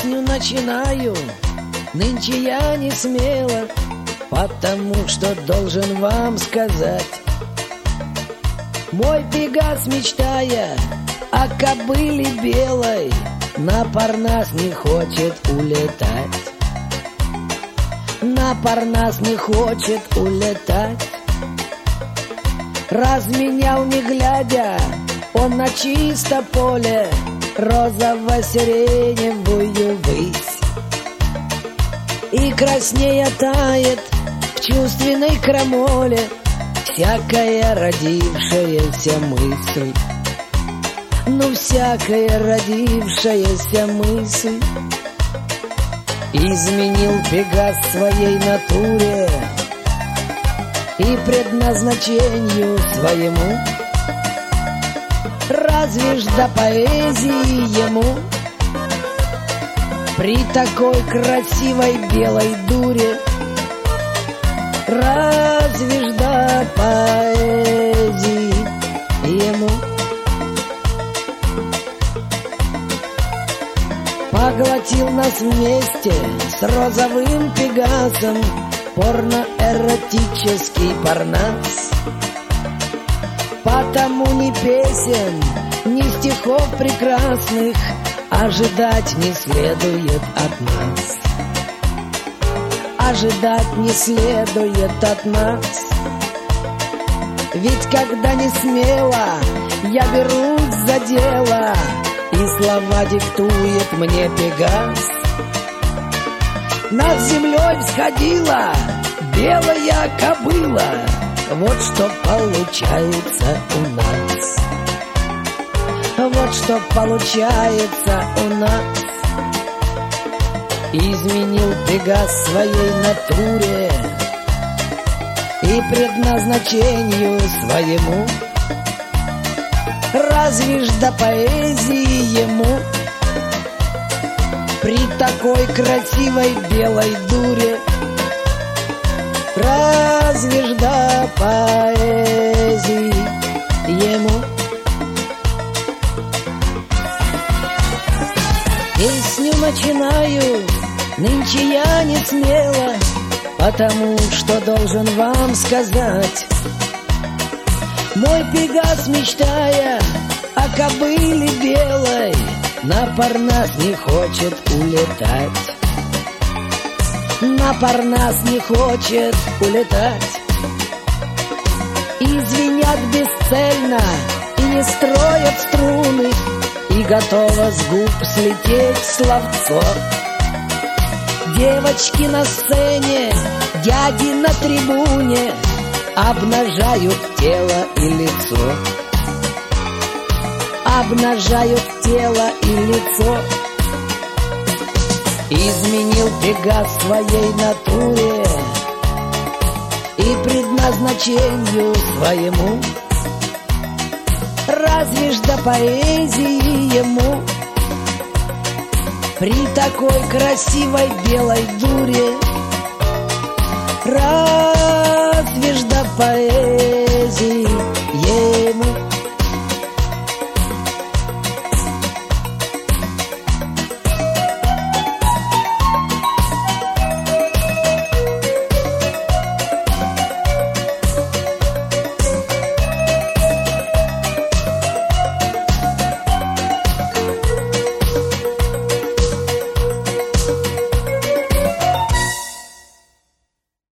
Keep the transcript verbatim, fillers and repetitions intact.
Песню начинаю, нынче я не смело, потому что должен вам сказать. Мой Пегас, мечтая о кобыле белой, на Парнас не хочет улетать. На Парнас не хочет улетать. Разменял не глядя он на чисто поле розово-сиреневую высь. И краснея тает в чувственной крамоле всякая родившаяся мысль. Ну, всякая родившаяся мысль. Изменил Пегас своей натуре и предназначению своему. Разве ж до поэзии ему при такой красивой белой дуре? Разве ж до поэзии ему? Поглотил нас вместе с розовым Пегасом порно-эротический Парнас. Потому ни песен, ни стихов прекрасных ожидать не следует от нас. Ожидать не следует от нас. Ведь когда не смело я берусь за дело, и слова диктует мне Пегас, над землей всходила белая кобыла. Вот что получается у нас. Вот что получается у нас. Изменил Пегас своей натуре и предназначению своему. Разве ж до поэзии ему при такой красивой белой дуре? Разве ж до поэзии ему? Песню начинаю, нынче я не смело, потому что должен вам сказать. Мой Пегас, мечтая о кобыле белой, на Парнас не хочет улетать. На Парнас не хочет улетать. И звенят бесцельно, и не строят струны, и готово с губ слететь словцо. Девочки на сцене, дяди на трибуне обнажают тело и лицо. Обнажают тело и лицо. Изменил Пегас своей натуре и предназначению своему. Разве ж до поэзии ему при такой красивой белой дуре? Разве